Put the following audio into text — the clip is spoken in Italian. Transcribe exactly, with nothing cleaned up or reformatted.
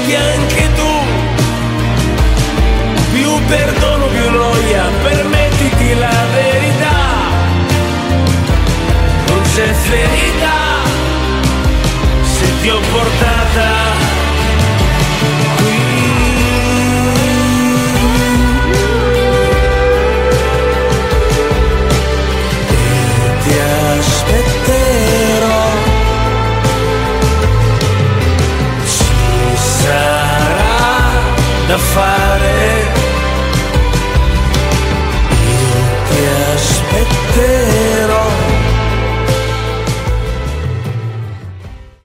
meriti anche tu. Più perdono, più noia, permettiti la verità. Non c'è ferita se ti ho portata